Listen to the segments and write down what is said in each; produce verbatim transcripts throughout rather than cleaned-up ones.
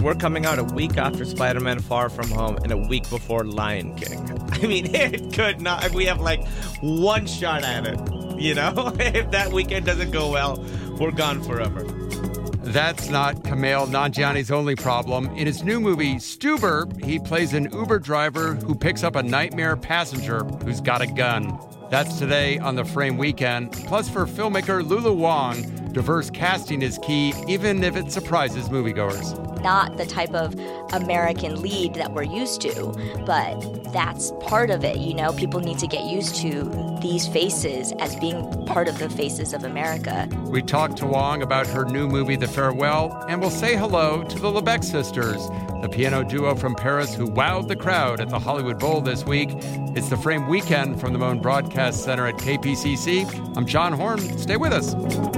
we're coming out a week after Spider-Man Far From Home and a week before Lion King. I mean, it could not. We have like one shot at it, you know? If that weekend doesn't go well, we're gone forever. That's not Kumail Nanjiani's only problem. In his new movie, Stuber, he plays an Uber driver who picks up a nightmare passenger who's got a gun. That's today on The Frame Weekend. Plus, for filmmaker Lulu Wang, diverse casting is key, even if it surprises moviegoers. Not the type of American lead that we're used to, but that's part of it, you know? People need to get used to these faces as being part of the faces of America. We talked to Wang about her new movie, The Farewell, and we'll say hello to the Lebec sisters, the piano duo from Paris who wowed the crowd at the Hollywood Bowl this week. It's The Frame Weekend from the Moan Broadcast Center at K P C C. I'm John Horn. Stay with us.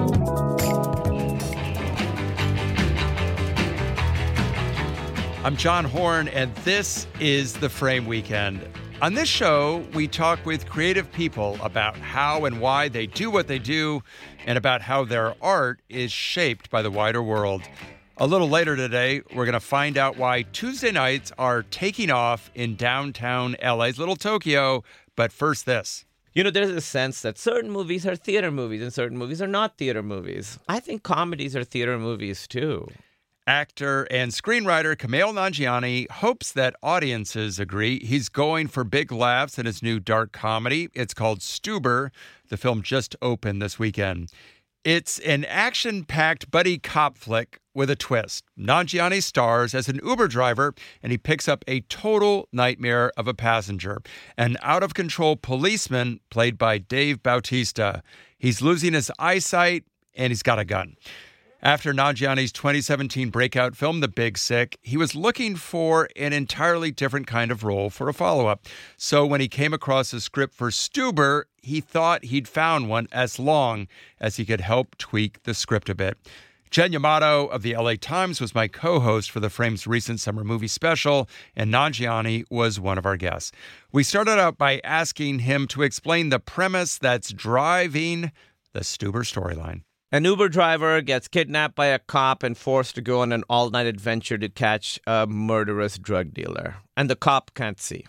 I'm John Horn, and this is The Frame Weekend. On this show, we talk with creative people about how and why they do what they do, and about how their art is shaped by the wider world. A little later today, we're going to find out why Tuesday nights are taking off in downtown L A's Little Tokyo. But first, this. You know, there's a sense that certain movies are theater movies and certain movies are not theater movies. I think comedies are theater movies, too. Actor and screenwriter Kumail Nanjiani hopes that audiences agree. He's going for big laughs in his new dark comedy. It's called Stuber. The film just opened this weekend. It's an action-packed buddy cop flick with a twist. Nanjiani stars as an Uber driver, and he picks up a total nightmare of a passenger, an out-of-control policeman played by Dave Bautista. He's losing his eyesight, and he's got a gun. After Nanjiani's twenty seventeen breakout film, The Big Sick, he was looking for an entirely different kind of role for a follow-up. So when he came across a script for Stuber, he thought he'd found one as long as he could help tweak the script a bit. Jen Yamato of the L A Times was my co-host for The Frame's recent summer movie special, and Nanjiani was one of our guests. We started out by asking him to explain the premise that's driving the Stuber storyline. An Uber driver gets kidnapped by a cop and forced to go on an all-night adventure to catch a murderous drug dealer. And the cop can't see.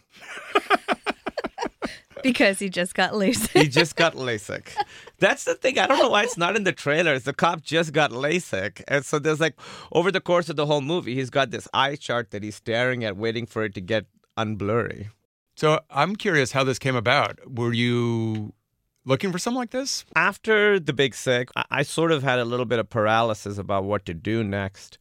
Because he just got LASIK. He just got LASIK. That's the thing. I don't know why it's not in the trailers. The cop just got LASIK. And so there's like, over the course of the whole movie, he's got this eye chart that he's staring at, waiting for it to get unblurry. So I'm curious how this came about. Were you looking for something like this? After The Big Sick, I sort of had a little bit of paralysis about what to do next.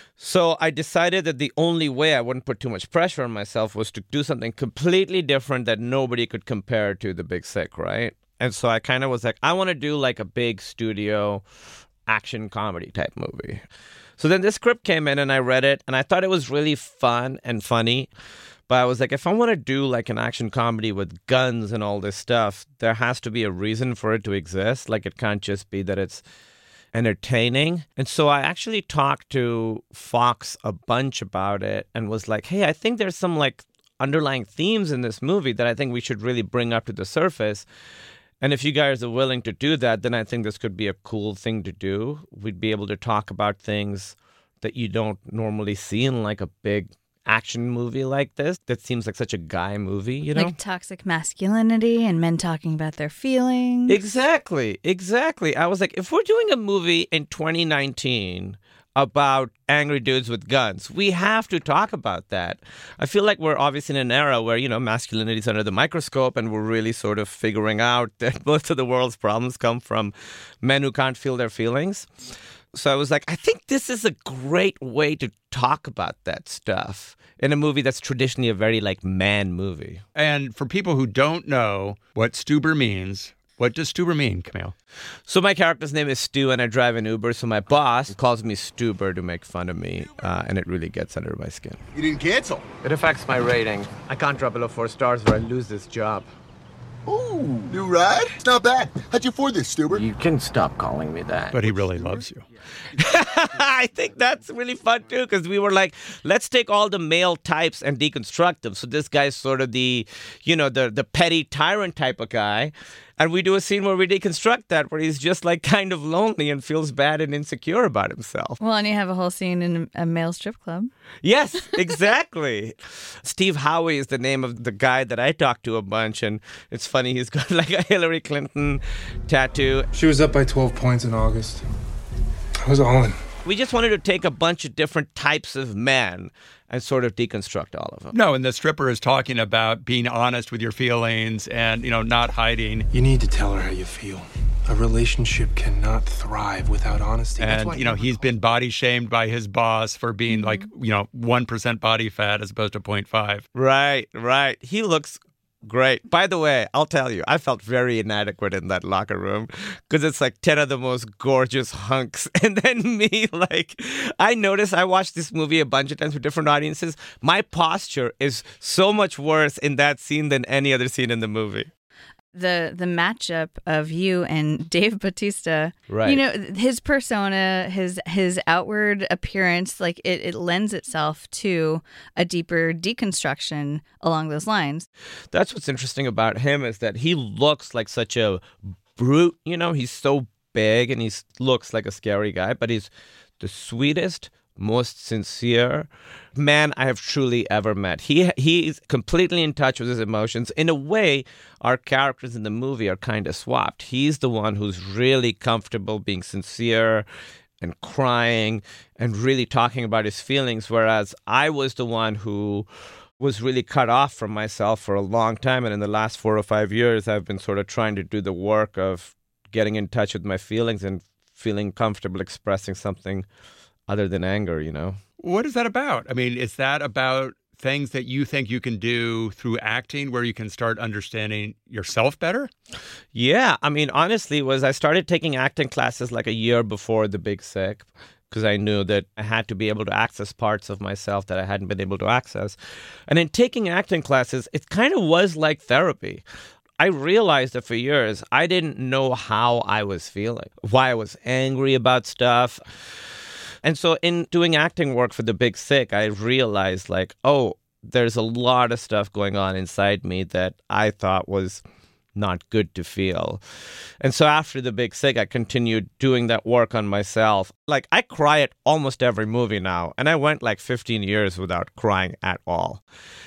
So I decided that the only way I wouldn't put too much pressure on myself was to do something completely different that nobody could compare to The Big Sick, right? And so I kind of was like, I want to do like a big studio action comedy type movie. So then this script came in and I read it and I thought it was really fun and funny. But I was like, if I want to do like an action comedy with guns and all this stuff, there has to be a reason for it to exist. Like it can't just be that it's entertaining. And so I actually talked to Fox a bunch about it and was like, hey, I think there's some like underlying themes in this movie that I think we should really bring up to the surface. And if you guys are willing to do that, then I think this could be a cool thing to do. We'd be able to talk about things that you don't normally see in like a big action movie like this that seems like such a guy movie, you know? Like toxic masculinity and men talking about their feelings. Exactly, exactly. I was like, if we're doing a movie in twenty nineteen about angry dudes with guns, we have to talk about that. I feel like we're obviously in an era where, you know, masculinity is under the microscope and we're really sort of figuring out that most of the world's problems come from men who can't feel their feelings. So I was like, I think this is a great way to talk about that stuff in a movie that's traditionally a very, like, man movie. And for people who don't know what Stuber means, what does Stuber mean, Kumail? So my character's name is Stu, and I drive an Uber, so my boss calls me Stuber to make fun of me, uh, and it really gets under my skin. You didn't cancel? It affects my rating. I can't drop below four stars or I lose this job. Ooh, new ride? It's not bad. How'd you afford this, Stuber? You can stop calling me that. But he really loves you. I think that's really fun, too, because we were like, let's take all the male types and deconstruct them. So this guy's sort of the, you know, the, the petty tyrant type of guy. And we do a scene where we deconstruct that, where he's just like kind of lonely and feels bad and insecure about himself. Well, and you have a whole scene in a male strip club. Yes, exactly. Steve Howie is the name of the guy that I talked to a bunch, and it's funny, he's got like a Hillary Clinton tattoo. She was up by twelve points in August. I was all in. We just wanted to take a bunch of different types of men and sort of deconstruct all of them. No, and the stripper is talking about being honest with your feelings and, you know, not hiding. You need to tell her how you feel. A relationship cannot thrive without honesty. And, you know, he's been body shamed by his boss for being like, you know, one percent body fat as opposed to zero point five. Right, right. He looks great. By the way, I'll tell you, I felt very inadequate in that locker room because it's like ten of the most gorgeous hunks. And then me, like, I noticed I watched this movie a bunch of times with different audiences. My posture is so much worse in that scene than any other scene in the movie. The the matchup of you and Dave Bautista, right. You know, his persona, his his outward appearance, like it, it lends itself to a deeper deconstruction along those lines. That's what's interesting about him is that he looks like such a brute. You know, he's so big and he looks like a scary guy, but he's the sweetest, most sincere man I have truly ever met. He he's completely in touch with his emotions. In a way, our characters in the movie are kind of swapped. He's the one who's really comfortable being sincere and crying and really talking about his feelings, whereas I was the one who was really cut off from myself for a long time. And in the last four or five years, I've been sort of trying to do the work of getting in touch with my feelings and feeling comfortable expressing something other than anger, you know. What is that about? I mean, is that about things that you think you can do through acting where you can start understanding yourself better? Yeah. I mean, honestly, was I started taking acting classes like a year before The Big Sick because I knew that I had to be able to access parts of myself that I hadn't been able to access. And in taking acting classes, it kind of was like therapy. I realized that for years, I didn't know how I was feeling, why I was angry about stuff. And so in doing acting work for The Big Sick, I realized like, oh, there's a lot of stuff going on inside me that I thought was not good to feel. And so after The Big Sick, I continued doing that work on myself. Like I cry at almost every movie now. And I went like fifteen years without crying at all.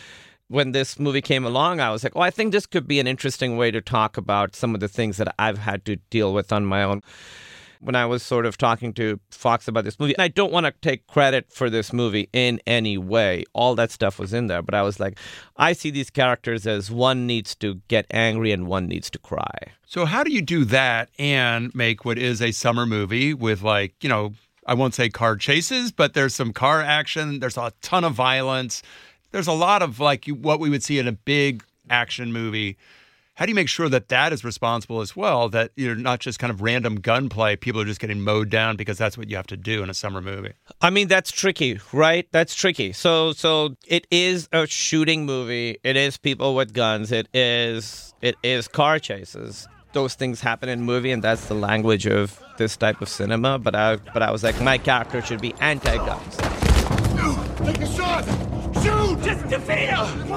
When this movie came along, I was like, oh, I think this could be an interesting way to talk about some of the things that I've had to deal with on my own. When I was sort of talking to Fox about this movie, and I don't want to take credit for this movie in any way. All that stuff was in there. But I was like, I see these characters as one needs to get angry and one needs to cry. So how do you do that and make what is a summer movie with like, you know, I won't say car chases, but there's some car action. There's a ton of violence. There's a lot of like what we would see in a big action movie. How do you make sure that that is responsible as well, that you're not just kind of random gunplay, people are just getting mowed down because that's what you have to do in a summer movie? I mean, that's tricky, right? That's tricky. So so it is a shooting movie. It is people with guns. It is it is car chases. Those things happen in movie, and that's the language of this type of cinema. But I but I was like, my character should be anti-guns. Take a shot! Shoot! Just defeat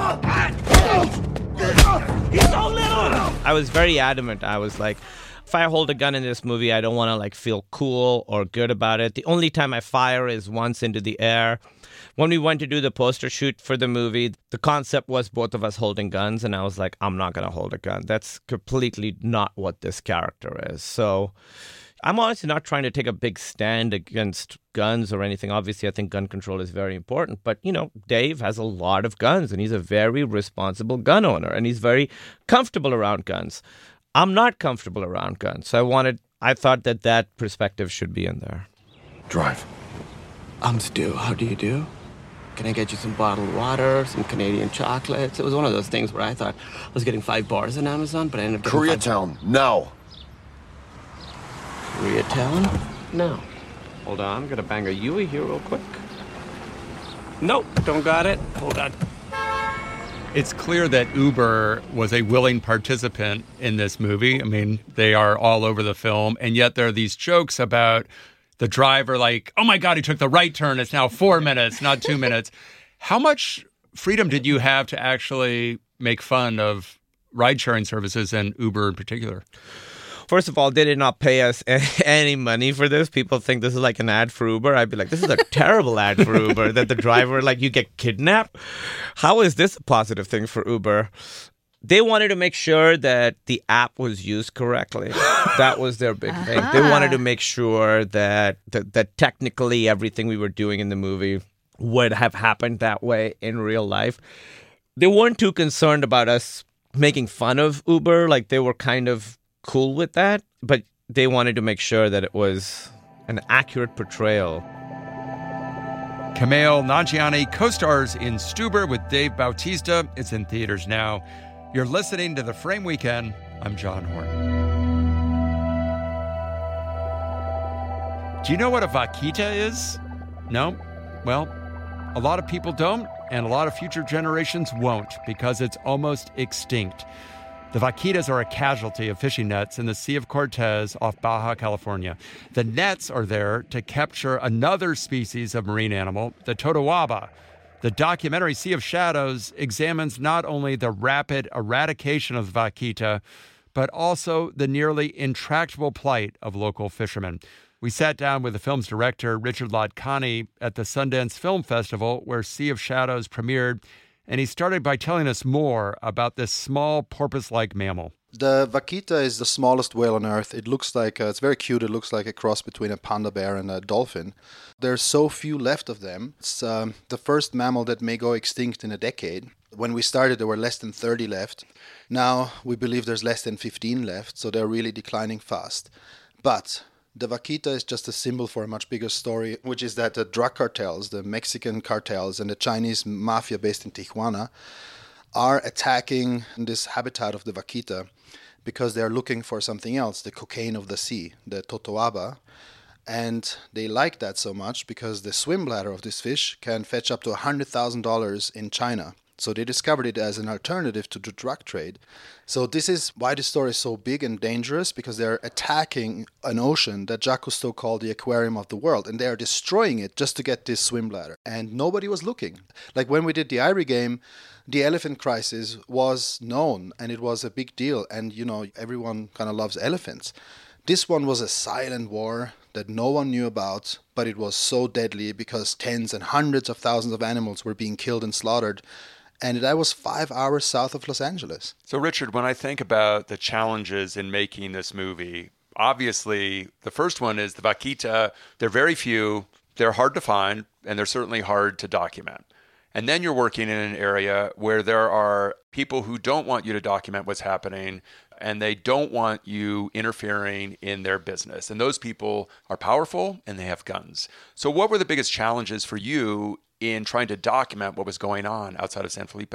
him! He's so little! I was very adamant. I was like, if I hold a gun in this movie, I don't want to like feel cool or good about it. The only time I fire is once into the air. When we went to do the poster shoot for the movie, the concept was both of us holding guns, and I was like, I'm not going to hold a gun. That's completely not what this character is. So I'm honestly not trying to take a big stand against guns or anything. Obviously, I think gun control is very important. But, you know, Dave has a lot of guns, and he's a very responsible gun owner, and he's very comfortable around guns. I'm not comfortable around guns. So I wanted, I thought that that perspective should be in there. Drive. I'm Stu. How do you do? Can I get you some bottled water, some Canadian chocolates? It was one of those things where I thought I was getting five bars on Amazon, but I ended up getting Koreatown, five... now. Koreatown? No. Hold on, I'm going to bang a Yui here real quick. Nope, don't got it. Hold on. It's clear that Uber was a willing participant in this movie. I mean, they are all over the film, and yet there are these jokes about the driver like, oh my God, he took the right turn. It's now four minutes, not two minutes. How much freedom did you have to actually make fun of ride-sharing services and Uber in particular? First of all, they did not pay us any money for this. People think this is like an ad for Uber. I'd be like, this is a terrible ad for Uber, that the driver, like, you get kidnapped. How is this a positive thing for Uber? They wanted to make sure that the app was used correctly. That was their big uh-huh. thing. They wanted to make sure that, that that technically everything we were doing in the movie would have happened that way in real life. They weren't too concerned about us making fun of Uber. Like, they were kind of cool with that, but they wanted to make sure that it was an accurate portrayal. Kumail Nanjiani co-stars in Stuber with Dave Bautista. It's in theaters now. You're listening to The Frame Weekend. I'm John Horn. Do you know what a vaquita is? No? Well, a lot of people don't, and a lot of future generations won't, because it's almost extinct. The vaquitas are a casualty of fishing nets in the Sea of Cortez off Baja California. The nets are there to capture another species of marine animal, the totoaba. The documentary Sea of Shadows examines not only the rapid eradication of the vaquita, but also the nearly intractable plight of local fishermen. We sat down with the film's director, Richard Ladkani, at the Sundance Film Festival, where Sea of Shadows premiered, and he started by telling us more about this small porpoise-like mammal. The vaquita is the smallest whale on Earth. It looks like, uh, it's very cute. It looks like a cross between a panda bear and a dolphin. There's so few left of them. It's um, the first mammal that may go extinct in a decade. When we started, there were less than thirty left. Now we believe there's less than fifteen left, so they're really declining fast. But the vaquita is just a symbol for a much bigger story, which is that the drug cartels, the Mexican cartels and the Chinese mafia based in Tijuana are attacking this habitat of the vaquita because they're looking for something else, the cocaine of the sea, the totoaba. And they like that so much because the swim bladder of this fish can fetch up to one hundred thousand dollars in China. So they discovered it as an alternative to the drug trade. So this is why the story is so big and dangerous, because they're attacking an ocean that Jacques Cousteau called the aquarium of the world, and they are destroying it just to get this swim bladder. And nobody was looking. Like when we did the Ivory Game, the elephant crisis was known, and it was a big deal. And, you know, everyone kind of loves elephants. This one was a silent war that no one knew about, but it was so deadly because tens and hundreds of thousands of animals were being killed and slaughtered. And that was five hours south of Los Angeles. So, Richard, when I think about the challenges in making this movie, obviously the first one is the vaquita. They're very few, they're hard to find, and they're certainly hard to document. And then you're working in an area where there are people who don't want you to document what's happening, and they don't want you interfering in their business. And those people are powerful and they have guns. So what were the biggest challenges for you in trying to document what was going on outside of San Felipe?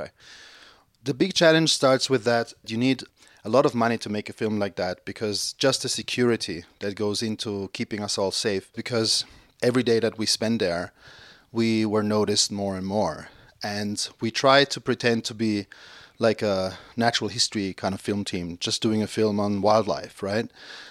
The big challenge starts with that you need a lot of money to make a film like that, because just the security that goes into keeping us all safe, because every day that we spend there, we were noticed more and more. And we tried to pretend to be like a natural history kind of film team, just doing a film on wildlife, right?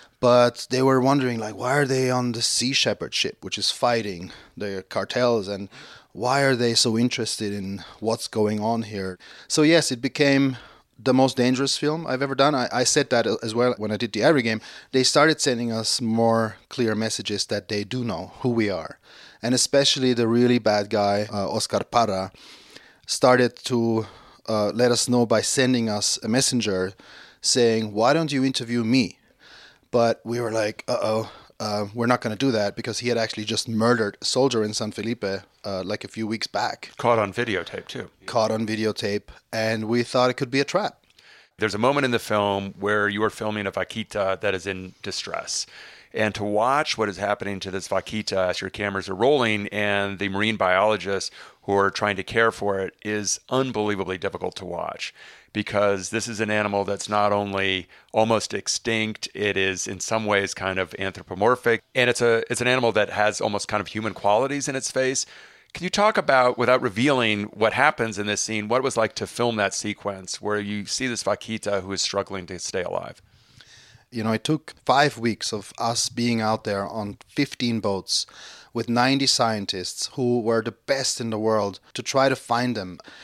But they were wondering, like, why are they on the Sea Shepherd ship, which is fighting the cartels, and why are they so interested in what's going on here? So yes, it became the most dangerous film I've ever done. I, I said that as well when I did the Ivory Game. They started sending us more clear messages that they do know who we are. And especially the really bad guy, uh, Oscar Parra, started to uh, let us know by sending us a messenger saying, why don't you interview me? But we were like, uh-oh, uh, we're not going to do that, because he had actually just murdered a soldier in San Felipe uh, like a few weeks back. Caught on videotape, too. Caught on videotape, and we thought it could be a trap. There's a moment in the film where you are filming a vaquita that is in distress. And to watch what is happening to this vaquita as your cameras are rolling and the marine biologists who are trying to care for it is unbelievably difficult to watch, because this is an animal that's not only almost extinct, it is in some ways kind of anthropomorphic, and it's a it's an animal that has almost kind of human qualities in its face. Can you talk about, without revealing what happens in this scene, what it was like to film that sequence where you see this vaquita who is struggling to stay alive? You know, it took five weeks of us being out there on fifteen boats with ninety scientists who were the best in the world to try to find them.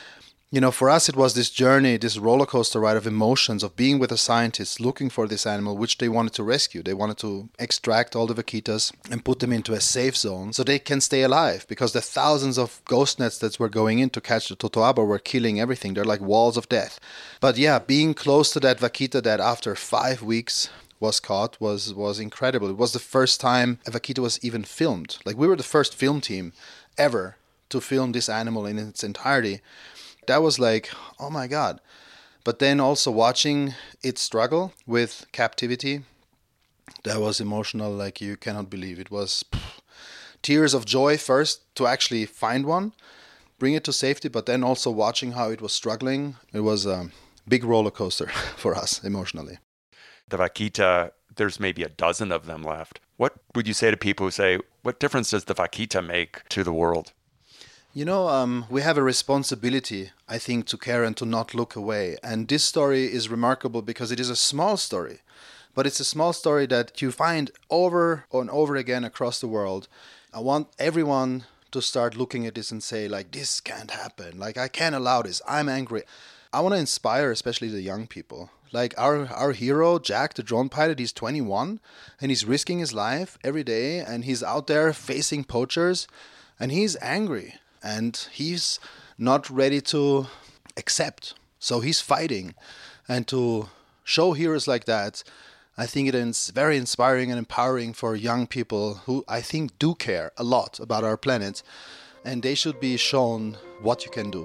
You know, for us, it was this journey, this roller coaster ride of emotions, of being with the scientists, looking for this animal, which they wanted to rescue. They wanted to extract all the vaquitas and put them into a safe zone so they can stay alive, because the thousands of ghost nets that were going in to catch the totoaba were killing everything. They're like walls of death. But yeah, being close to that vaquita that after five weeks was caught was, was incredible. It was the first time a vaquita was even filmed. Like, we were the first film team ever to film this animal in its entirety. That was like, oh my God. But then also watching it struggle with captivity, that was emotional like you cannot believe. It was pff, tears of joy first to actually find one, bring it to safety, but then also watching how it was struggling. It was a big roller coaster for us emotionally. The vaquita, there's maybe a dozen of them left. What would you say to people who say, what difference does the vaquita make to the world? You know, um, we have a responsibility, I think, to care and to not look away. And this story is remarkable because it is a small story. But it's a small story that you find over and over again across the world. I want everyone to start looking at this and say, like, this can't happen. Like, I can't allow this. I'm angry. I want to inspire especially the young people. Like our, our hero, Jack, the drone pilot, he's twenty-one and he's risking his life every day. And he's out there facing poachers and he's angry. And he's not ready to accept. So he's fighting. And to show heroes like that, I think it is very inspiring and empowering for young people who I think do care a lot about our planet. And they should be shown what you can do.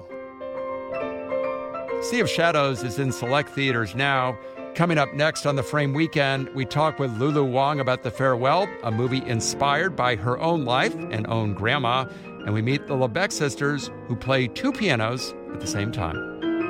Sea of Shadows is in select theaters now. Coming up next on the Frame Weekend, we talk with Lulu Wang about The Farewell, a movie inspired by her own life and own grandma. And we meet the LeBec sisters, who play two pianos at the same time.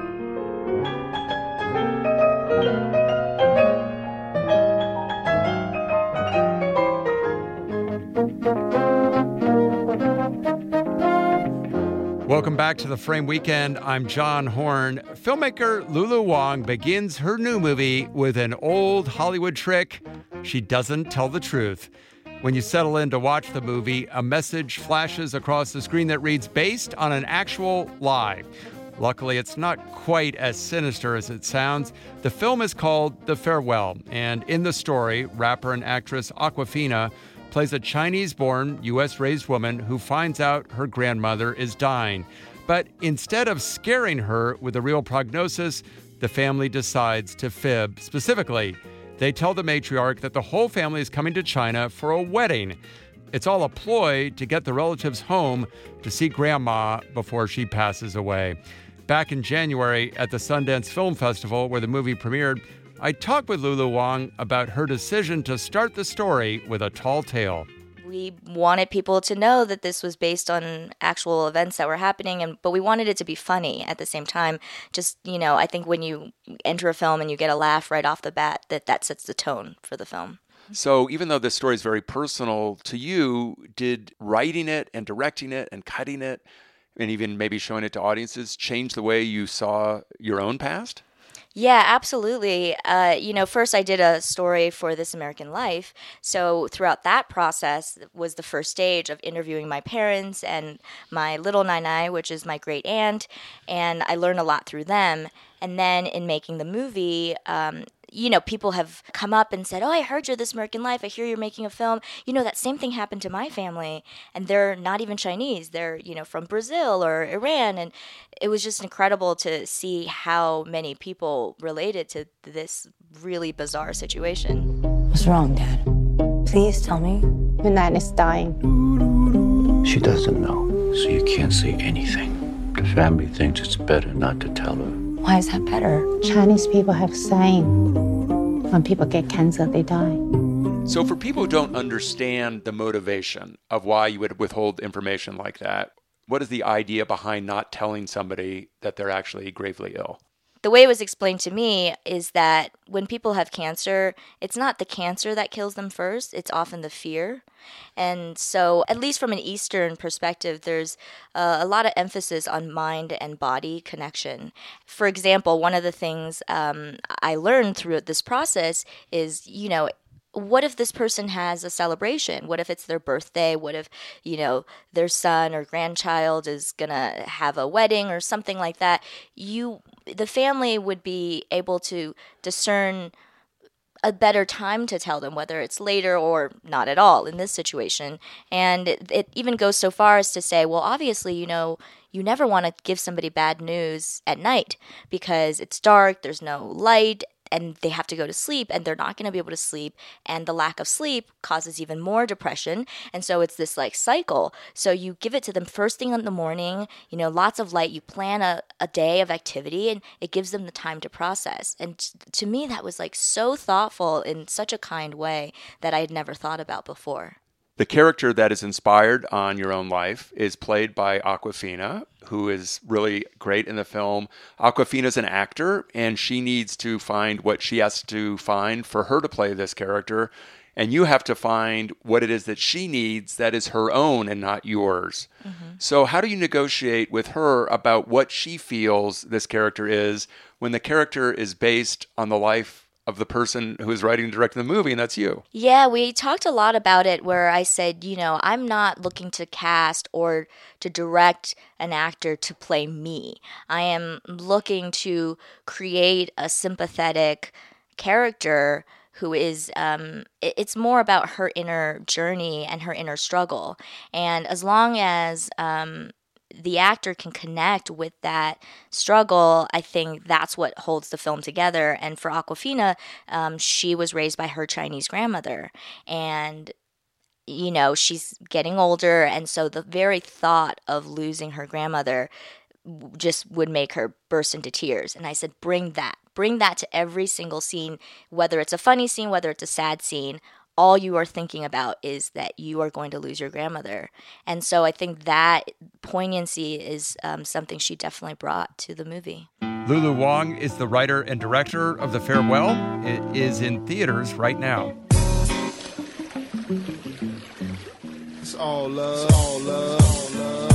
Welcome back to the Frame Weekend. I'm John Horn. Filmmaker Lulu Wang begins her new movie with an old Hollywood trick. She doesn't tell the truth. When you settle in to watch the movie, a message flashes across the screen that reads, based on an actual lie. Luckily, it's not quite as sinister as it sounds. The film is called The Farewell, and in the story, rapper and actress Awkwafina plays a Chinese-born, U S-raised woman who finds out her grandmother is dying. But instead of scaring her with a real prognosis, the family decides to fib. Specifically, they tell the matriarch that the whole family is coming to China for a wedding. It's all a ploy to get the relatives home to see Grandma before she passes away. Back in January at the Sundance Film Festival, where the movie premiered, I talked with Lulu Wang about her decision to start the story with a tall tale. We wanted people to know that this was based on actual events that were happening, and but we wanted it to be funny at the same time. Just, you know, I think when you enter a film and you get a laugh right off the bat, that that sets the tone for the film. So even though this story is very personal to you, did writing it and directing it and cutting it and even maybe showing it to audiences change the way you saw your own past? Yeah, absolutely. Uh, you know, first I did a story for This American Life. So throughout that process was the first stage of interviewing my parents and my little Nainai, which is my great aunt. And I learned a lot through them. And then in making the movie, um, you know, people have come up and said, oh, I heard you're This American Life. I hear you're making a film. You know, that same thing happened to my family. And they're not even Chinese. They're, you know, from Brazil or Iran. And it was just incredible to see how many people related to this really bizarre situation. What's wrong, Dad? Please tell me. Your Nan is dying. She doesn't know, so you can't say anything. The family thinks it's better not to tell her. Why is that better? Chinese people have saying, when people get cancer, they die. So for people who don't understand the motivation of why you would withhold information like that, what is the idea behind not telling somebody that they're actually gravely ill? The way it was explained to me is that when people have cancer, it's not the cancer that kills them first, it's often the fear. And so, at least from an Eastern perspective, there's uh, a lot of emphasis on mind and body connection. For example, one of the things um, I learned through this process is, you know, what if this person has a celebration? What if it's their birthday? What if, you know, their son or grandchild is going to have a wedding or something like that? You, the family would be able to discern a better time to tell them, whether it's later or not at all in this situation. And it, it even goes so far as to say, well, obviously, you know, you never want to give somebody bad news at night because it's dark, there's no light, and they have to go to sleep, and they're not going to be able to sleep, and the lack of sleep causes even more depression, and so it's this like cycle. So you give it to them first thing in the morning, you know, lots of light, you plan a, a day of activity, and it gives them the time to process. And t- to me, that was like so thoughtful in such a kind way that I had never thought about before. The character that is inspired on Your Own Life is played by Awkwafina, who is really great in the film. Awkwafina's an actor, and she needs to find what she has to find for her to play this character. And you have to find what it is that she needs that is her own and not yours. Mm-hmm. So how do you negotiate with her about what she feels this character is when the character is based on the life of the person who is writing and directing the movie, and that's you? Yeah, we talked a lot about it where I said, you know, I'm not looking to cast or to direct an actor to play me. I am looking to create a sympathetic character who is, um, it's more about her inner journey and her inner struggle. And as long as um, the actor can connect with that struggle, I think that's what holds the film together. And for Awkwafina, um, she was raised by her Chinese grandmother. And, you know, she's getting older. And so the very thought of losing her grandmother just would make her burst into tears. And I said, bring that. Bring that to every single scene, whether it's a funny scene, whether it's a sad scene. All you are thinking about is that you are going to lose your grandmother. And so I think that poignancy is um, something she definitely brought to the movie. Lulu Wang is the writer and director of The Farewell. It is in theaters right now. It's all love, it's all love, all love.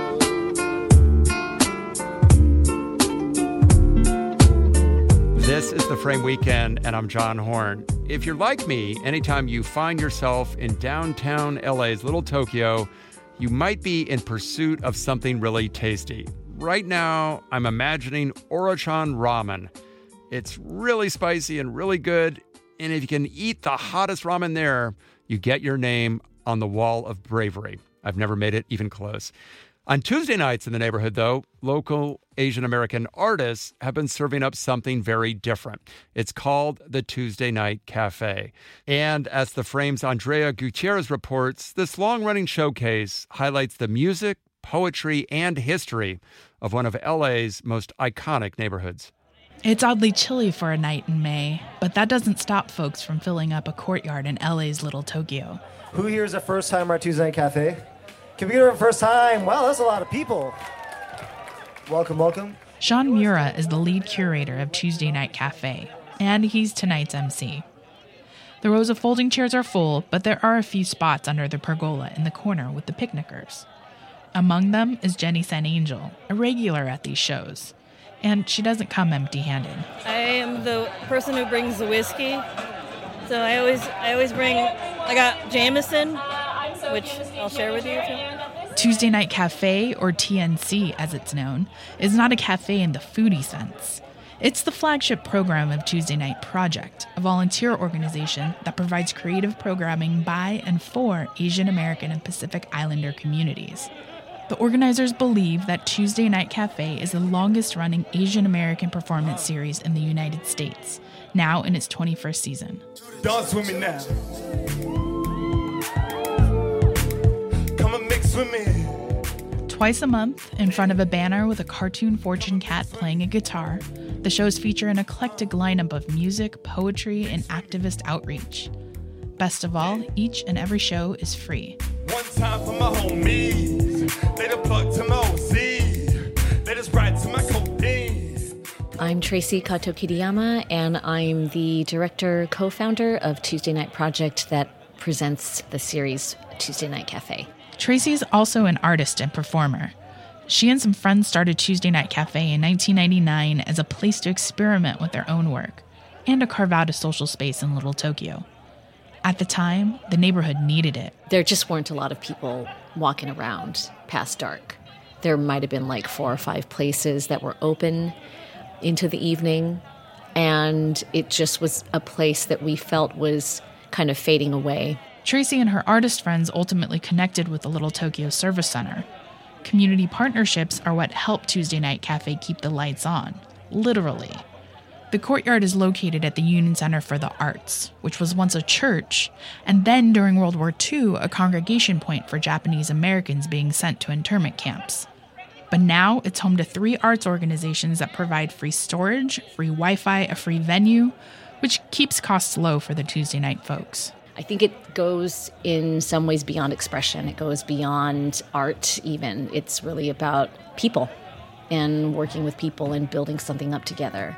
This is The Frame Weekend, and I'm John Horn. If you're like me, anytime you find yourself in downtown L A's Little Tokyo, you might be in pursuit of something really tasty. Right now, I'm imagining Orochan ramen. It's really spicy and really good, and if you can eat the hottest ramen there, you get your name on the wall of bravery. I've never made it even close. On Tuesday nights in the neighborhood, though, local Asian American artists have been serving up something very different. It's called the Tuesday Night Cafe. And as The Frame's Andrea Gutierrez reports, this long-running showcase highlights the music, poetry, and history of one of L A's most iconic neighborhoods. It's oddly chilly for a night in May, but that doesn't stop folks from filling up a courtyard in L A's Little Tokyo. Who here is a first-timer at Tuesday Night Cafe? Can we get her first time? Wow, that's a lot of people. Welcome, welcome. Sean Mura is the lead curator of Tuesday Night Cafe, and he's tonight's M C. The rows of folding chairs are full, but there are a few spots under the pergola in the corner with the picnickers. Among them is Jenny San Angel, a regular at these shows, and she doesn't come empty-handed. I am the person who brings the whiskey, so I always, I always bring. I got Jameson, which I'll share with you too. Tuesday Night Cafe, or T N C as it's known, is not a cafe in the foodie sense. It's the flagship program of Tuesday Night Project, a volunteer organization that provides creative programming by and for Asian American and Pacific Islander communities. The organizers believe that Tuesday Night Cafe is the longest-running Asian American performance series in the United States, now in its twenty-first season. Dance with me now. Come and mix with me. Twice a month, in front of a banner with a cartoon fortune cat playing a guitar, the shows feature an eclectic lineup of music, poetry, and activist outreach. Best of all, each and every show is free. One time for my homies. They done plug to my O C. They just ride to my codeine. I'm Tracy Kato Kiriyama, and I'm the director, co-founder of Tuesday Night Project that presents the series Tuesday Night Cafe. Tracy's also an artist and performer. She and some friends started Tuesday Night Cafe in nineteen ninety-nine as a place to experiment with their own work and to carve out a social space in Little Tokyo. At the time, the neighborhood needed it. There just weren't a lot of people walking around past dark. There might have been like four or five places that were open into the evening, and it just was a place that we felt was kind of fading away. Tracy and her artist friends ultimately connected with the Little Tokyo Service Center. Community partnerships are what help Tuesday Night Cafe keep the lights on, literally. The courtyard is located at the Union Center for the Arts, which was once a church, and then during World War Two, a congregation point for Japanese Americans being sent to internment camps. But now it's home to three arts organizations that provide free storage, free Wi-Fi, a free venue, which keeps costs low for the Tuesday night folks. I think it goes in some ways beyond expression. It goes beyond art even. It's really about people and working with people and building something up together.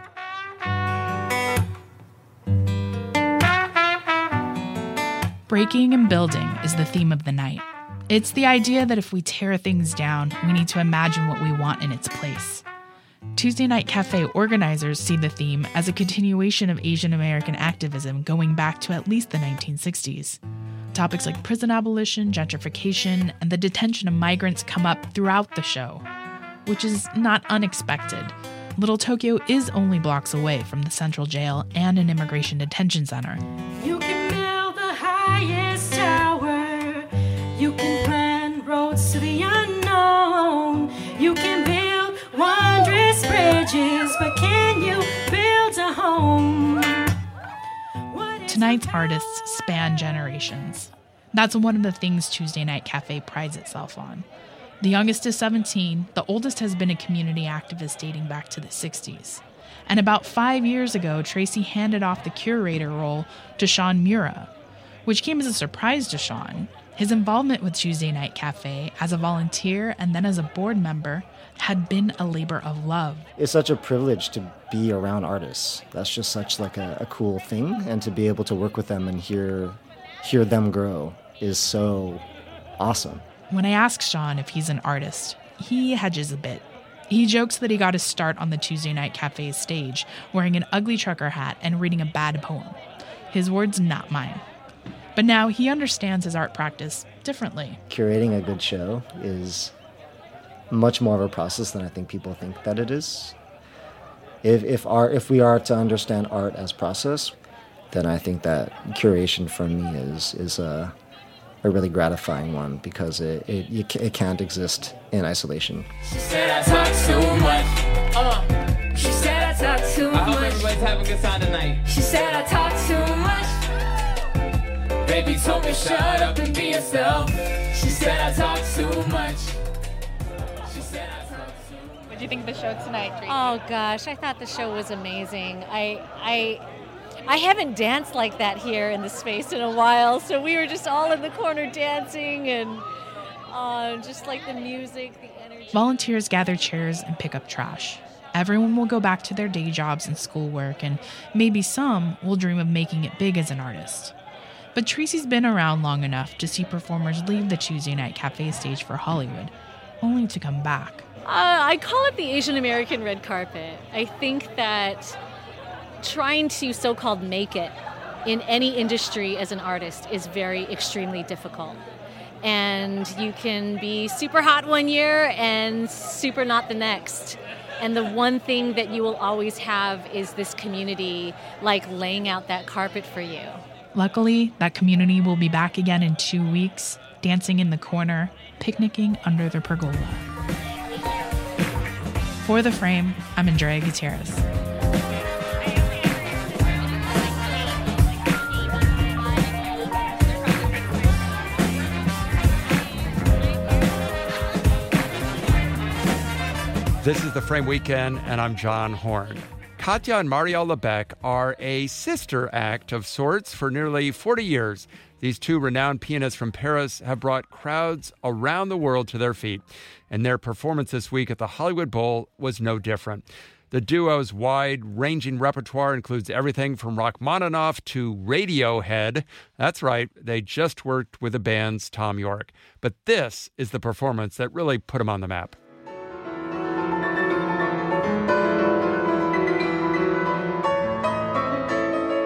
Breaking and building is the theme of the night. It's the idea that if we tear things down, we need to imagine what we want in its place. Tuesday Night Cafe organizers see the theme as a continuation of Asian American activism going back to at least the nineteen sixties. Topics like prison abolition, gentrification, and the detention of migrants come up throughout the show, which is not unexpected. Little Tokyo is only blocks away from the Central Jail and an immigration detention center. You can build the highest tower. You can plan roads to the unknown. You can build wondrous bridges, but can you build a home? Tonight's artists span generations. That's one of the things Tuesday Night Cafe prides itself on. The youngest is seventeen, the oldest has been a community activist dating back to the sixties. And about five years ago, Tracy handed off the curator role to Sean Mura, which came as a surprise to Sean. His involvement with Tuesday Night Cafe as a volunteer and then as a board member had been a labor of love. It's such a privilege to be around artists. That's just such like a, a cool thing, and to be able to work with them and hear hear them grow is so awesome. When I ask Sean if he's an artist, he hedges a bit. He jokes that he got his start on the Tuesday Night Cafe stage, wearing an ugly trucker hat and reading a bad poem. His words, not mine. But now he understands his art practice differently. Curating a good show is much more of a process than I think people think that it is. If if art, if we are to understand art as process, then I think that curation for me is is a a really gratifying one, because it it, you, it can't exist in isolation. She said I talk too much. Uh, she said I talk too much. I hope everybody's having a good time tonight. She said I talk too much. Baby told me shut up and be yourself. She said I talk too much. She said I talk too much. What do you think of the show tonight, Tracy? Oh gosh, I thought the show was amazing. I I I haven't danced like that here in the space in a while, so we were just all in the corner dancing, and uh, just like the music, the energy. Volunteers gather chairs and pick up trash. Everyone will go back to their day jobs and schoolwork, and maybe some will dream of making it big as an artist. But Tracy's been around long enough to see performers leave the Tuesday Night Cafe stage for Hollywood, only to come back. Uh, I call it the Asian American red carpet. I think that trying to so-called make it in any industry as an artist is very extremely difficult. And you can be super hot one year and super not the next. And the one thing that you will always have is this community, like, laying out that carpet for you. Luckily, that community will be back again in two weeks, dancing in the corner, picnicking under the pergola. For The Frame, I'm Andrea Gutierrez. This is The Frame Weekend, and I'm John Horn. Katya and Marielle Lebec are a sister act of sorts. For nearly forty years, these two renowned pianists from Paris have brought crowds around the world to their feet, and their performance this week at the Hollywood Bowl was no different. The duo's wide-ranging repertoire includes everything from Rachmaninoff to Radiohead. That's right, they just worked with the band's Thom Yorke. But this is the performance that really put them on the map.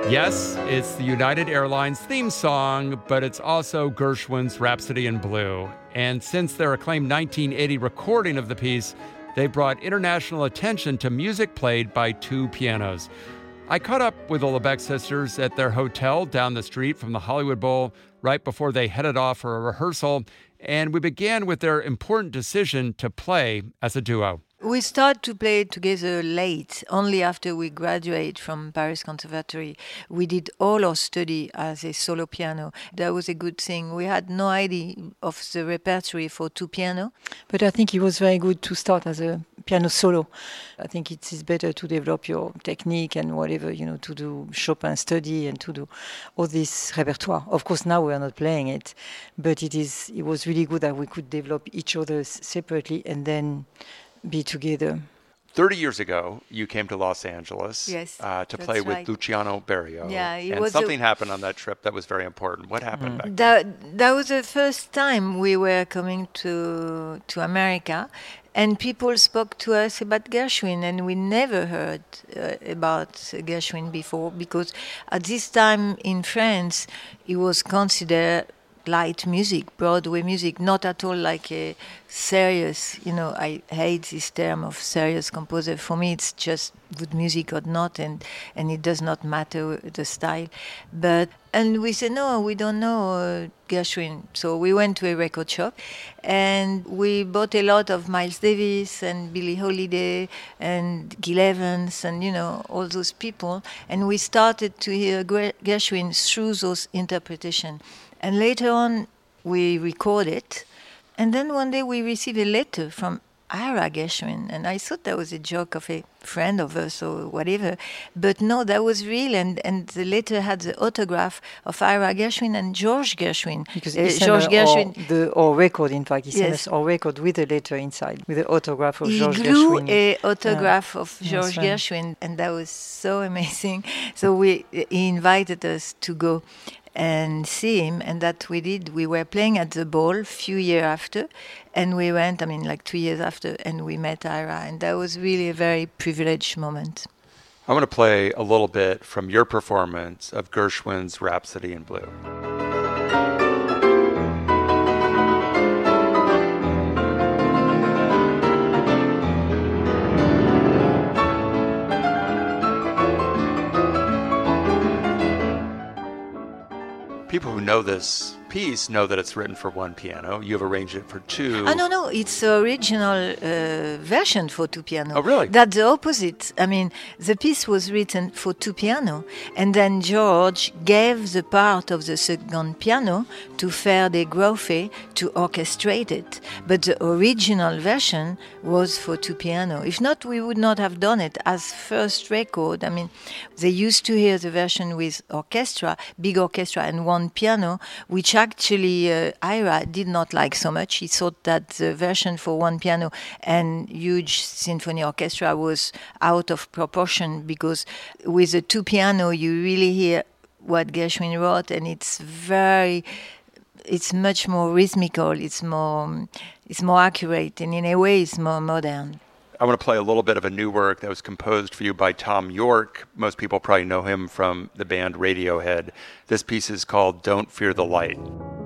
Yes, it's the United Airlines theme song, but it's also Gershwin's Rhapsody in Blue. And since their acclaimed nineteen eighty recording of the piece, they brought international attention to music played by two pianos. I caught up with the LeBeck sisters at their hotel down the street from the Hollywood Bowl right before they headed off for a rehearsal, and we began with their important decision to play as a duo. We started to play together late, only after we graduated from Paris Conservatory. We did all our study as a solo piano. That was a good thing. We had no idea of the repertory for two piano. But I think it was very good to start as a piano solo. I think it is better to develop your technique and whatever, you know, to do Chopin study and to do all this repertoire. Of course, now we are not playing it, but it is. It was really good that we could develop each other separately and then be together. thirty years ago, you came to Los Angeles yes, uh, to play with right. Luciano Berio. Yeah, it and was something a, happened on that trip that was very important. What happened mm. back that, then? That was the first time we were coming to to America, and people spoke to us about Gershwin, and we never heard uh, about Gershwin before, because at this time in France, it was considered light music, Broadway music, not at all like a serious, you know, I hate this term of serious composer. For me, it's just good music or not, and, and it does not matter the style. But, and we said, no, we don't know uh, Gershwin. So we went to a record shop, and we bought a lot of Miles Davis and Billie Holiday and Gil Evans and, you know, all those people. And we started to hear Gershwin through those interpretations. And later on, we recorded. And then one day we received a letter from Ira Gershwin. And I thought that was a joke of a friend of us or whatever. But no, that was real. And, and the letter had the autograph of Ira Gershwin and George Gershwin. Because uh, he George sent Gershwin. Our, the, our record, in fact. He yes. sent us our record with a letter inside, with the autograph of he George Gershwin. Gershwin. He drew an autograph yeah. of George yes, Gershwin. And that was so amazing. So we he invited us to go and see him, and that we did. We were playing at the ball a few years after, and we went, I mean, like two years after, and we met Ira, and that was really a very privileged moment. I want to play a little bit from your performance of Gershwin's Rhapsody in Blue. People who know this piece know that it's written for one piano. You've arranged it for two. Oh, no, no. It's the original uh, version for two piano. Oh, really? That's the opposite. I mean, the piece was written for two piano, and then George gave the part of the second piano to Ferde Grofe to orchestrate it. But the original version was for two piano. If not, we would not have done it as first record. I mean, they used to hear the version with orchestra, big orchestra, and one piano, which actually uh, Ira did not like so much. He thought that the version for one piano and huge symphony orchestra was out of proportion, because with the two piano you really hear what Gershwin wrote, and it's very, it's much more rhythmical, it's more, it's more accurate, and in a way it's more modern. I want to play a little bit of a new work that was composed for you by Thom Yorke. Most people probably know him from the band Radiohead. This piece is called Don't Fear the Light.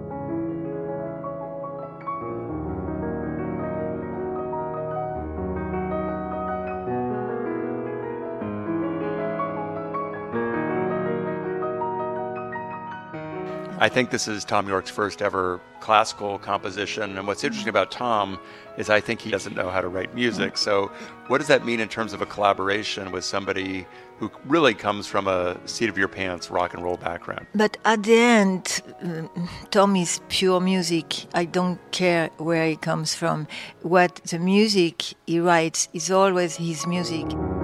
I think this is Thom Yorke's first ever classical composition. And what's interesting about Tom is I think he doesn't know how to write music. So what does that mean in terms of a collaboration with somebody who really comes from a seat-of-your-pants rock and roll background? But at the end, uh, Tom is pure music. I don't care where he comes from. What the music he writes is always his music.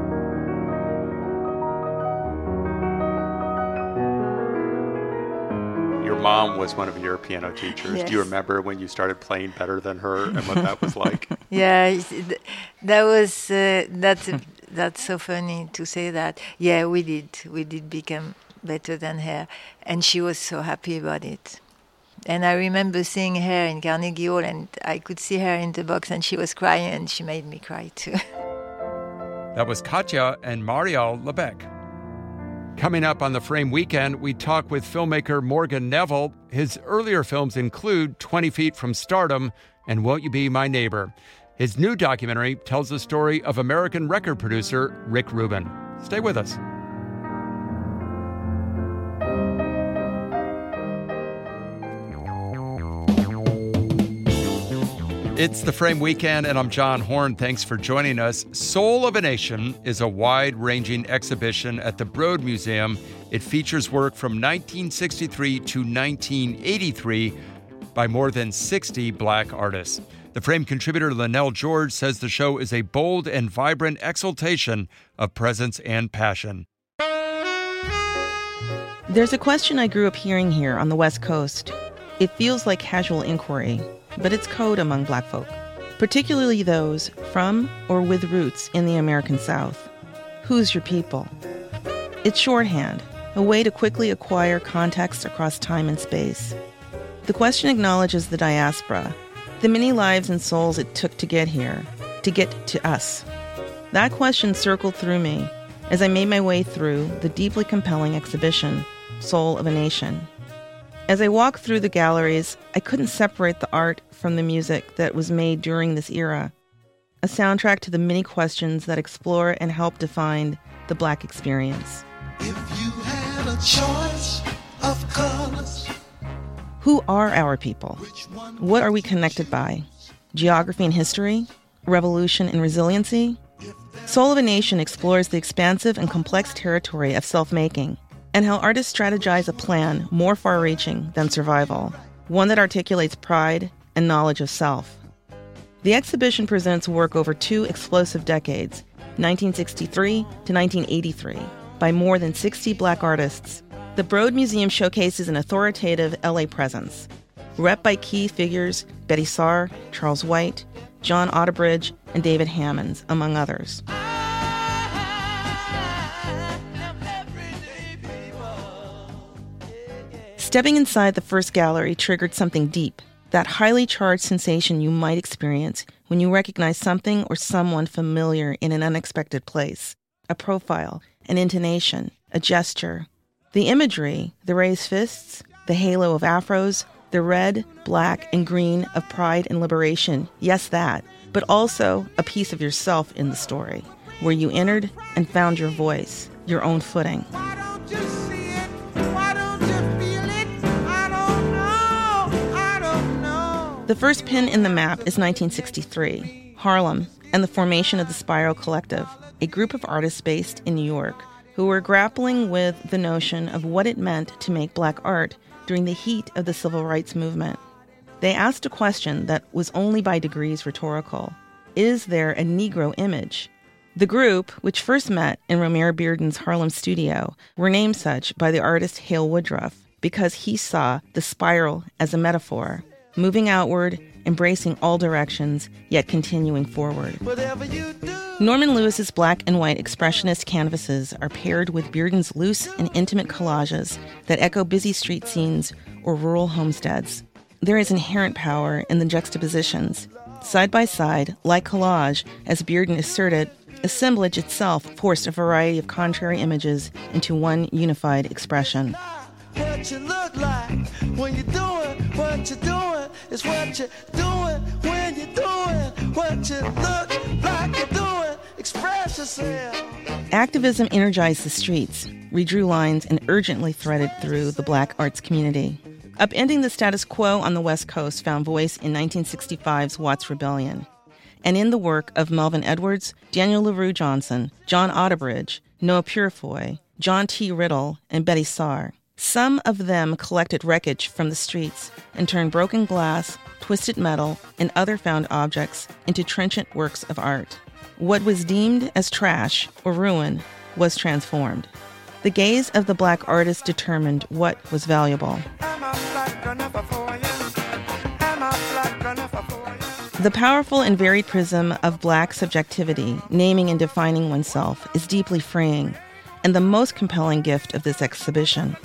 Mom was one of your piano teachers. Yes. Do you remember when you started playing better than her and what that was like? Yeah, that was uh, that's that's so funny to say that. Yeah, we did we did become better than her, and she was so happy about it. And I remember seeing her in Carnegie Hall, and I could see her in the box, and she was crying, and she made me cry too. That was Katja and Marielle LeBeck. Coming up on the Frame Weekend, we talk with filmmaker Morgan Neville. His earlier films include twenty feet from Stardom and Won't You Be My Neighbor? His new documentary tells the story of American record producer Rick Rubin. Stay with us. It's the Frame Weekend, and I'm John Horn. Thanks for joining us. Soul of a Nation is a wide-ranging exhibition at the Broad Museum. It features work from nineteen sixty-three to nineteen eighty-three by more than sixty Black artists. The Frame contributor Linnell George says the show is a bold and vibrant exaltation of presence and passion. There's a question I grew up hearing here on the West Coast. It feels like casual inquiry, but it's code among Black folk, particularly those from or with roots in the American South. Who's your people? It's shorthand, a way to quickly acquire context across time and space. The question acknowledges the diaspora, the many lives and souls it took to get here, to get to us. That question circled through me as I made my way through the deeply compelling exhibition, Soul of a Nation. As I walked through the galleries, I couldn't separate the art from the music that was made during this era, a soundtrack to the many questions that explore and help define the Black experience. If you had a choice of colors. Who are our people? What are we connected by? Geography and history? Revolution and resiliency? Soul of a Nation explores the expansive and complex territory of self-making, and how artists strategize a plan more far-reaching than survival, one that articulates pride and knowledge of self. The exhibition presents work over two explosive decades, nineteen sixty-three to nineteen eighty-three, by more than sixty Black artists. The Broad Museum showcases an authoritative L A presence, rep by key figures Betty Saar, Charles White, John Otterbridge, and David Hammonds, among others. Stepping inside the first gallery triggered something deep, that highly charged sensation you might experience when you recognize something or someone familiar in an unexpected place. A profile, an intonation, a gesture. The imagery, the raised fists, the halo of afros, the red, black, and green of pride and liberation, yes that, but also a piece of yourself in the story, where you entered and found your voice, your own footing. The first pin in the map is nineteen sixty-three, Harlem, and the formation of the Spiral Collective, a group of artists based in New York who were grappling with the notion of what it meant to make Black art during the heat of the civil rights movement. They asked a question that was only by degrees rhetorical. Is there a Negro image? The group, which first met in Romare Bearden's Harlem studio, were named such by the artist Hale Woodruff because he saw the spiral as a metaphor, moving outward, embracing all directions, yet continuing forward. Norman Lewis's black and white expressionist canvases are paired with Bearden's loose and intimate collages that echo busy street scenes or rural homesteads. There is inherent power in the juxtapositions. Side by side, like collage, as Bearden asserted, assemblage itself forced a variety of contrary images into one unified expression. What you look like when you're doing what you're doing is what you're doing when you're doing what you look like you're doing. Express yourself. Activism energized the streets, redrew lines, and urgently threaded through the Black arts community. Upending the status quo on the West Coast found voice in nineteen sixty-five's Watts Rebellion, and in the work of Melvin Edwards, Daniel LaRue Johnson, John Otterbridge, Noah Purifoy, John T. Riddle, and Betty Saar. Some of them collected wreckage from the streets and turned broken glass, twisted metal, and other found objects into trenchant works of art. What was deemed as trash or ruin was transformed. The gaze of the Black artist determined what was valuable. The powerful and varied prism of Black subjectivity, naming and defining oneself, is deeply freeing, and the most compelling gift of this exhibition.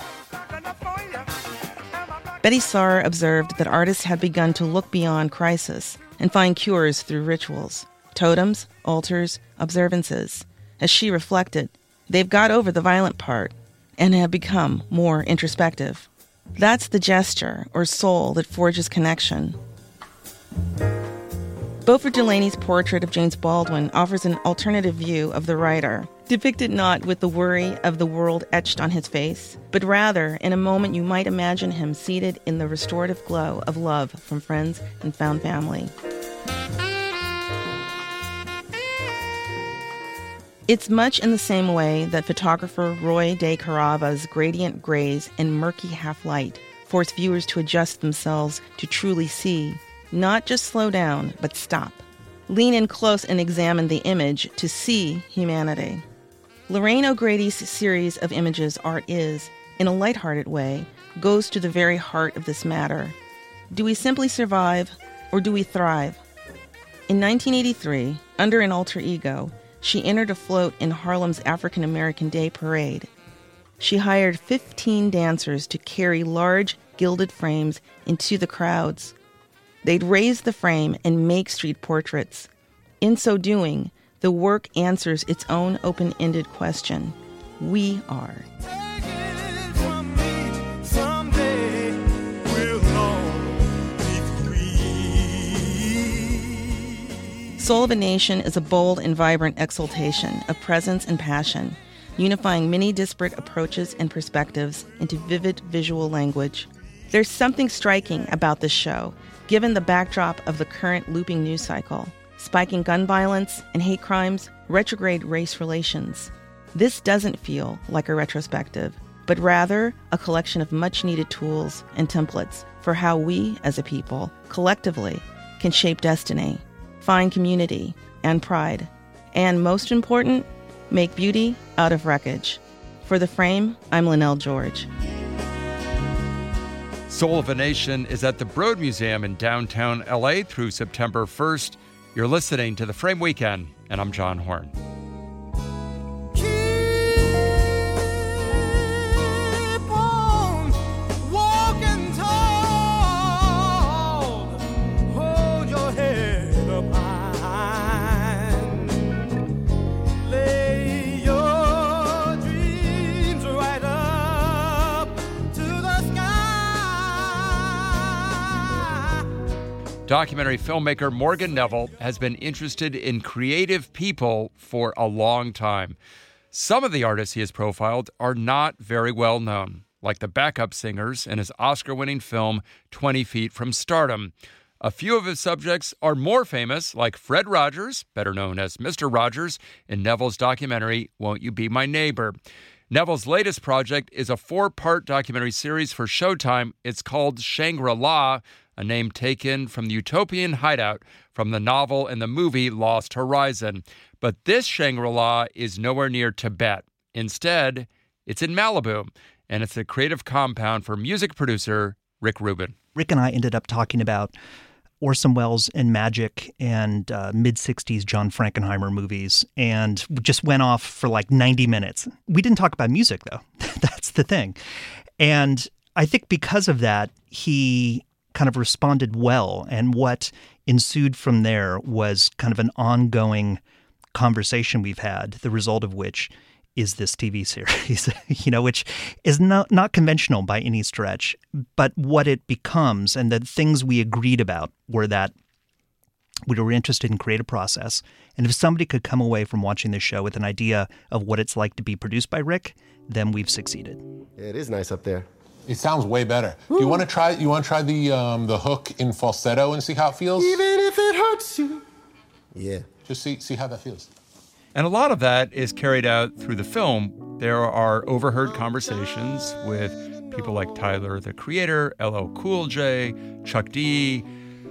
Betty Saar observed that artists had begun to look beyond crisis and find cures through rituals, totems, altars, observances. As she reflected, they've got over the violent part. and have become more introspective. That's the gesture or soul that forges connection. Beaufort Delaney's portrait of James Baldwin offers an alternative view of the writer, depicted not with the worry of the world etched on his face, but rather in a moment you might imagine him seated in the restorative glow of love from friends and found family. It's much in the same way that photographer Roy de Carava's gradient grays and murky half-light force viewers to adjust themselves to truly see, not just slow down, but stop. Lean in close and examine the image to see humanity. Lorraine O'Grady's series of images art is, in a lighthearted way, goes to the very heart of this matter. Do we simply survive, or do we thrive? In nineteen eighty-three, under an alter ego, she entered a float in Harlem's African American Day Parade. She hired fifteen dancers to carry large, gilded frames into the crowds. They'd raise the frame and make street portraits. In so doing, the work answers its own open-ended question. We are. Soul of a Nation is a bold and vibrant exaltation of presence and passion, unifying many disparate approaches and perspectives into vivid visual language. There's something striking about this show, given the backdrop of the current looping news cycle, spiking gun violence and hate crimes, retrograde race relations. This doesn't feel like a retrospective, but rather a collection of much-needed tools and templates for how we, as a people, collectively, can shape destiny, find community and pride, and most important, make beauty out of wreckage. For The Frame, I'm Linnell George. Soul of a Nation is at the Broad Museum in downtown L A through September first. You're listening to The Frame Weekend, and I'm John Horn. Documentary filmmaker Morgan Neville has been interested in creative people for a long time. Some of the artists he has profiled are not very well known, like the backup singers in his Oscar-winning film twenty feet from Stardom. A few of his subjects are more famous, like Fred Rogers, better known as Mister Rogers, in Neville's documentary Won't You Be My Neighbor. Neville's latest project is a four-part documentary series for Showtime. It's called Shangri-La, a name taken from the utopian hideout from the novel and the movie Lost Horizon. But this Shangri-La is nowhere near Tibet. Instead, it's in Malibu, and it's a creative compound for music producer Rick Rubin. Rick and I ended up talking about Orson Welles and Magic and uh, mid-sixties John Frankenheimer movies, and just went off for like ninety minutes. We didn't talk about music, though. That's the thing. And I think because of that, he kind of responded well, and what ensued from there was kind of an ongoing conversation we've had, the result of which is this T V series, you know, which is not, not conventional by any stretch, but what it becomes and the things we agreed about were that we were interested in creative process, and if somebody could come away from watching this show with an idea of what it's like to be produced by Rick, then we've succeeded. Yeah, it is nice up there. It sounds way better. Woo. Do you want to try? You want to try the um, the hook in falsetto and see how it feels? Even if it hurts you. Yeah. Just see see how that feels. And a lot of that is carried out through the film. There are overheard conversations with people like Tyler, the Creator, L L Cool J, Chuck D,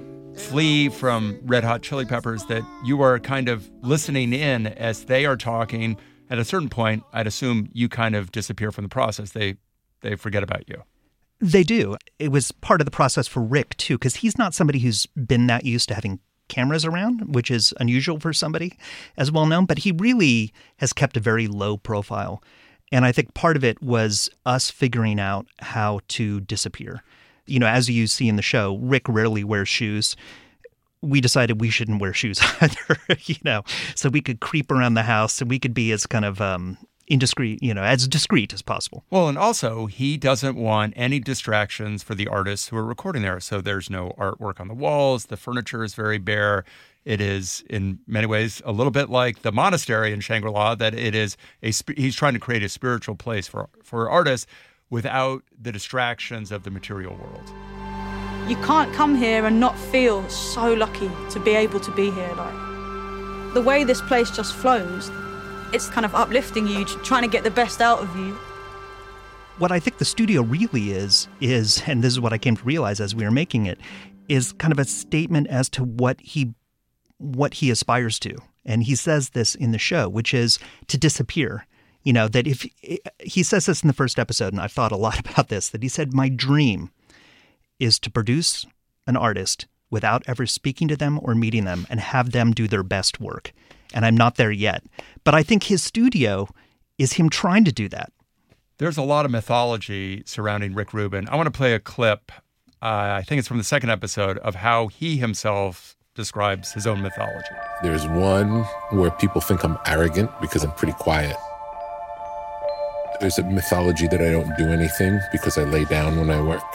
Flea from Red Hot Chili Peppers, that you are kind of listening in as they are talking. At a certain point, I'd assume you kind of disappear from the process. They they forget about you. They do. It was part of the process for Rick, too, because he's not somebody who's been that used to having cameras around, which is unusual for somebody as well known, but he really has kept a very low profile. And I think part of it was us figuring out how to disappear. You know, as you see in the show, Rick rarely wears shoes. We decided we shouldn't wear shoes either, you know, so we could creep around the house and we could be as kind of um, indiscreet, you know, as discreet as possible. Well, and also he doesn't want any distractions for the artists who are recording there. So there's no artwork on the walls. The furniture is very bare. It is, in many ways, a little bit like the monastery in Shangri-La, that it is a, he's trying to create a spiritual place for, for artists without the distractions of the material world. You can't come here and not feel so lucky to be able to be here. Like, the way this place just flows, it's kind of uplifting you, trying to get the best out of you. What I think the studio really is, is, and this is what I came to realize as we were making it, is kind of a statement as to what he what he aspires to. And he says this in the show, which is to disappear. You know, that if he says this in the first episode, and I've thought a lot about this, that he said, my dream is to produce an artist without ever speaking to them or meeting them and have them do their best work. And I'm not there yet. But I think his studio is him trying to do that. There's a lot of mythology surrounding Rick Rubin. I want to play a clip, uh, I think it's from the second episode, of how he himself describes his own mythology. There's one where people think I'm arrogant because I'm pretty quiet. There's a mythology that I don't do anything because I lay down when I work.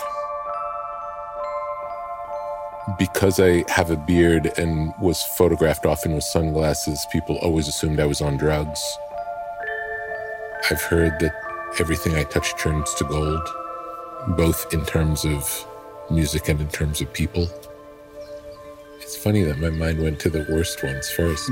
Because I have a beard and was photographed often with sunglasses, people always assumed I was on drugs. I've heard that everything I touch turns to gold, both in terms of music and in terms of people. It's funny that my mind went to the worst ones first.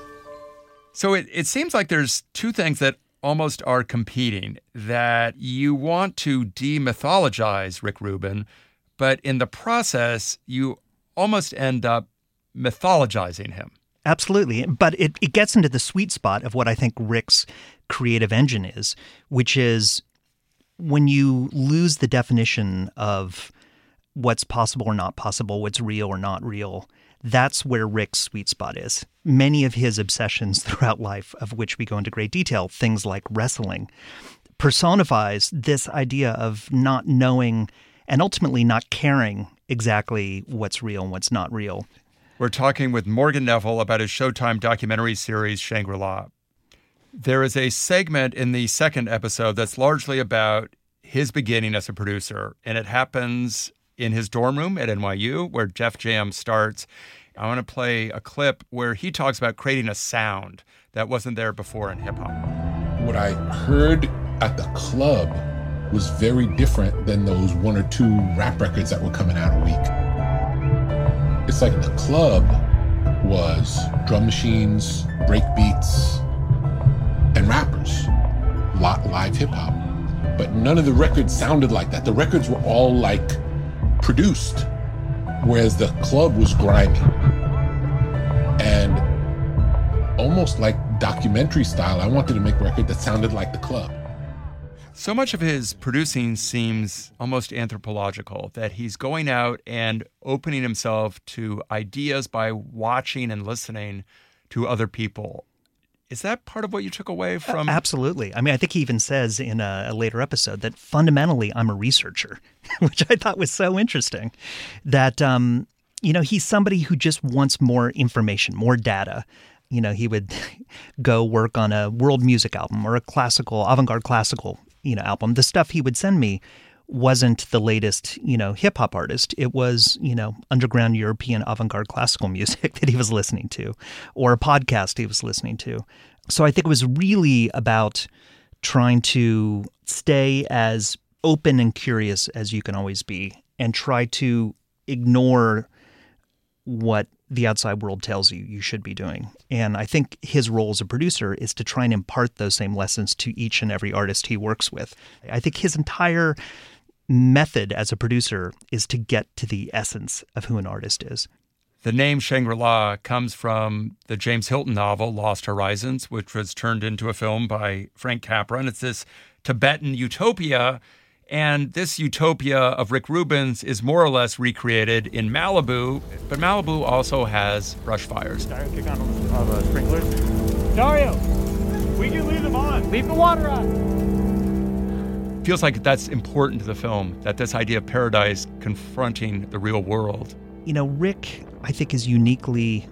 So it, it seems like there's two things that almost are competing, that you want to demythologize Rick Rubin, but in the process, you almost end up mythologizing him. Absolutely. But it, it gets into the sweet spot of what I think Rick's creative engine is, which is when you lose the definition of what's possible or not possible, what's real or not real, that's where Rick's sweet spot is. Many of his obsessions throughout life, of which we go into great detail, things like wrestling, personifies this idea of not knowing and ultimately not caring exactly what's real and what's not real. We're talking with Morgan Neville about his Showtime documentary series, Shangri-La. There is a segment in the second episode that's largely about his beginning as a producer, and it happens in his dorm room at N Y U, where Def Jam starts. I want to play a clip where he talks about creating a sound that wasn't there before in hip-hop. What I heard at the club was very different than those one or two rap records that were coming out a week. It's like the club was drum machines, break beats, and rappers, live hip-hop. But none of the records sounded like that. The records were all like produced, whereas the club was grimy. And almost like documentary style, I wanted to make a record that sounded like the club. So much of his producing seems almost anthropological, that he's going out and opening himself to ideas by watching and listening to other people. Is that part of what you took away from? Uh, absolutely. I mean, I think he even says in a, a later episode that fundamentally I'm a researcher, which I thought was so interesting. That, um, you know, he's somebody who just wants more information, more data. You know, he would go work on a world music album or a classical, avant-garde classical, you know, album. The stuff he would send me wasn't the latest, you know, hip hop artist. It was, you know, underground European avant-garde classical music that he was listening to, or a podcast he was listening to. So I think it was really about trying to stay as open and curious as you can always be, and try to ignore what the outside world tells you you should be doing. And I think his role as a producer is to try and impart those same lessons to each and every artist he works with. I think his entire method as a producer is to get to the essence of who an artist is. The name Shangri-La comes from the James Hilton novel Lost Horizons, which was turned into a film by Frank Capra. And it's this Tibetan utopia. And this utopia of Rick Rubin's is more or less recreated in Malibu. But Malibu also has brush fires. Kick on all the sprinklers. Dario, we can leave them on. Leave the water on. Feels like that's important to the film, that this idea of paradise confronting the real world. You know, Rick, I think, is uniquely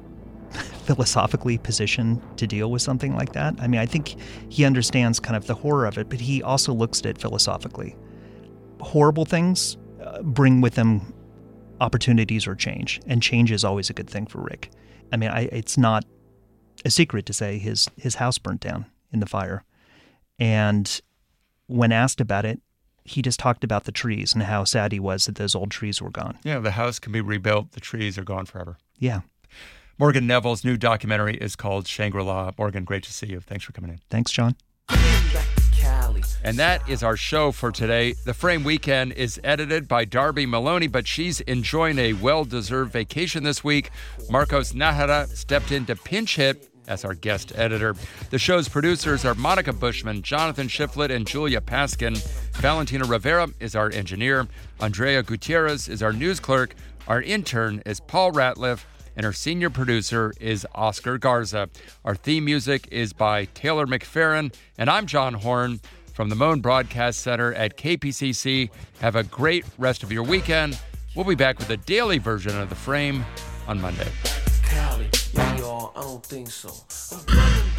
philosophically positioned to deal with something like that. I mean, I think he understands kind of the horror of it, but he also looks at it philosophically. Horrible things uh, bring with them opportunities or change, and change is always a good thing for Rick. I mean, I, it's not a secret to say his his house burnt down in the fire. And when asked about it, he just talked about the trees and how sad he was that those old trees were gone. Yeah, the house can be rebuilt. The trees are gone forever. Yeah. Morgan Neville's new documentary is called Shangri-La. Morgan, great to see you. Thanks for coming in. Thanks, John. And that is our show for today. The Frame Weekend is edited by Darby Maloney, but she's enjoying a well-deserved vacation this week. Marcos Nahara stepped in to pinch hit as our guest editor. The show's producers are Monica Bushman, Jonathan Shiflett, and Julia Paskin. Valentina Rivera is our engineer. Andrea Gutierrez is our news clerk. Our intern is Paul Ratliff, and our senior producer is Oscar Garza. Our theme music is by Taylor McFerrin, and I'm John Horn from the Moan Broadcast Center at K P C C. Have a great rest of your weekend. We'll be back with a daily version of The Frame on Monday. Cali, yeah, y'all, I don't think so. I'm